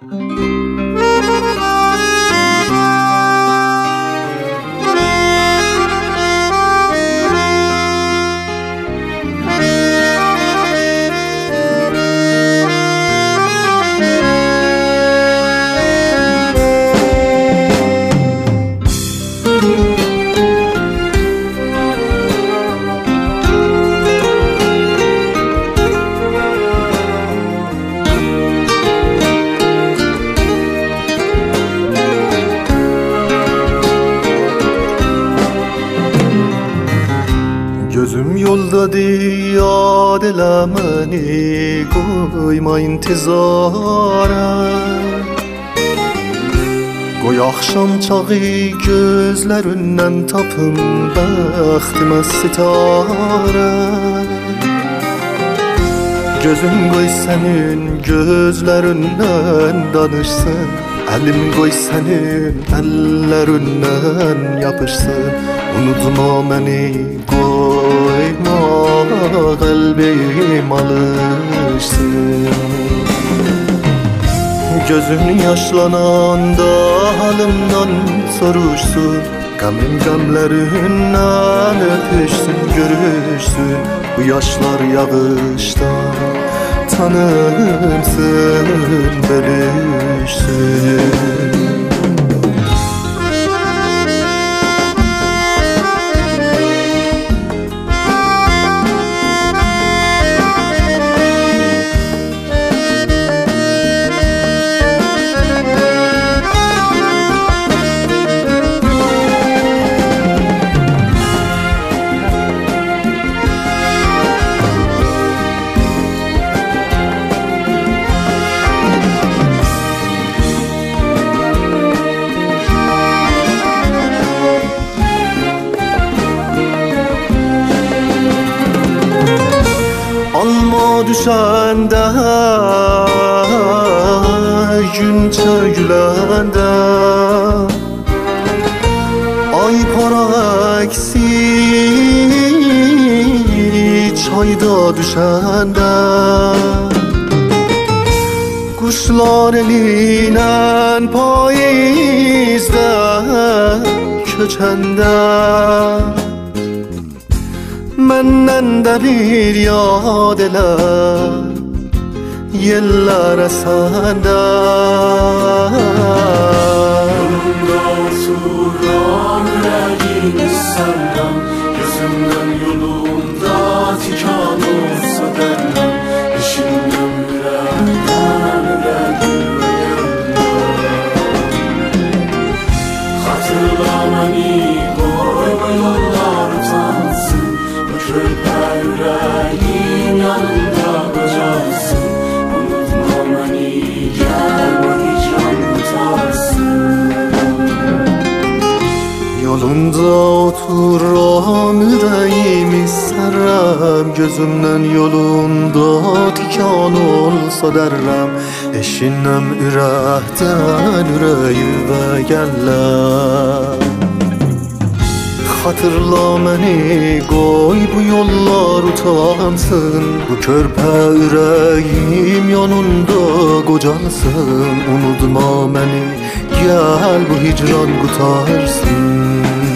Gözüm yoldadır yad eləməni, qoyma intizara. Qoy axşam çağı gözlərindən tapım bəxtimə sitarə. Gözüm qoy sənin gözlərindən danışsın, əlim qoy sənin əllərindən yapışsın. Unutma məni, qoyma qəlbim alışsın. Gözün yaşlananda halımdan soruşsun, qəmim qəmlərindən öpüşsün, görüşsün. Bu yaşlar yağışdan tanımsın, bölüşsün. Alma düşəndə, gün çöküləndə, ay para əksik çayda düşəndə, quşlar elinən payizdə köçəndə, məndən də bir yad elə yellərə səndə. Yolunda oturan ürəyimi səndən, gözümdən yolunda tikan olsa dərəm. İşindən ürəkdən ürəyimdə, xatırla məni, qoyma yollar utansın. Körpə ürəyim yanında qocalsın. Unutma məni, gəl bu hicran qutarsın. Yolunda oturan ürəyimi sərəm, gözümdən yolunda tikan olsa dərəm. Eşinəm ürəkdən ürəyimə gəllər. Xatırla məni, qoy bu yollar utansın. Bu körpə ürəyim yanında qocalsın. Unutma məni, gəl bu hicran qutarsın.